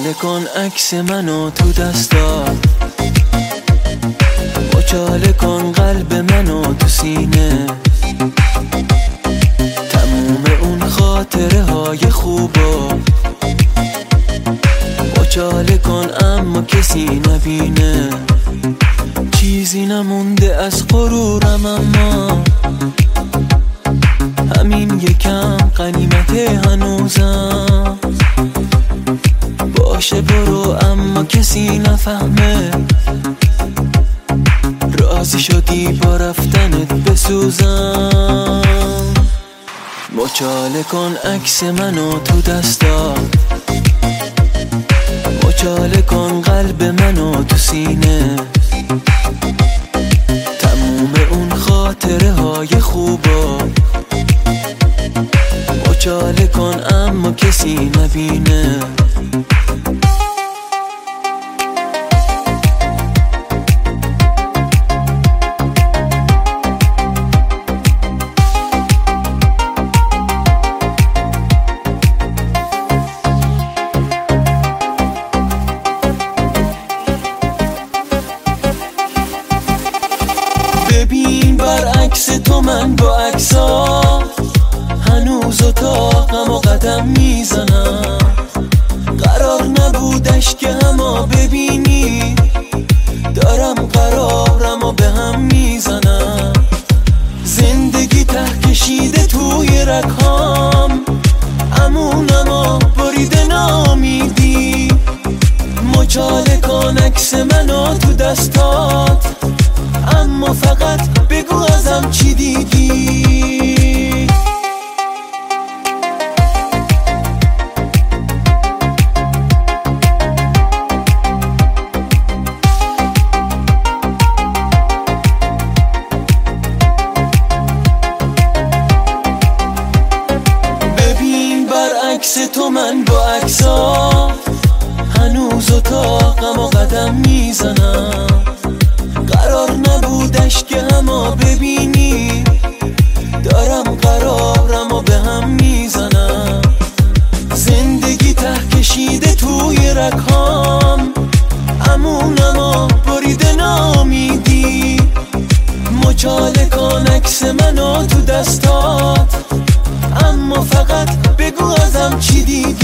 مچاله کن عکس منو تو دستات، مچاله کن قلب منو تو سینه، تموم اون خاطره های خوبا مچاله کن اما کسی نبینه. چیزی نمونده از غرورم اما همین یکم غنیمت هنوزم. باشه برو اما کسی نفهمه، راضی شدی با رفتنت بسوزم. مچاله کن عکس منو تو دستات، مچاله کن قلب منو تو سینه، تموم اون خاطره های خوبا مچاله کن اما کسی نبینه. ببین برعکس تو من با عکسات هنوز اتاقم و قدم میزنم. قرار نبودش که همه ببینی دارم قرارم و به هم میزنم. زندگی ته کشیده توی رگهام، امونم و بریده نامیدی. مچاله کن عکس منو تو دستات، اما فقط بگو ازم چی دیدی. ببین برعکس تو من با عکسات هنوز اتاقم و قدم میزنم. قرار نبودش که همه ببینی دارم قرارم و به هم میزنم. زندگی ته کشیده توی رگهام، امونم و بریده نامیدی. مچاله کن عکس منو تو دستات، اما فقط بگو ازم چی دیدی.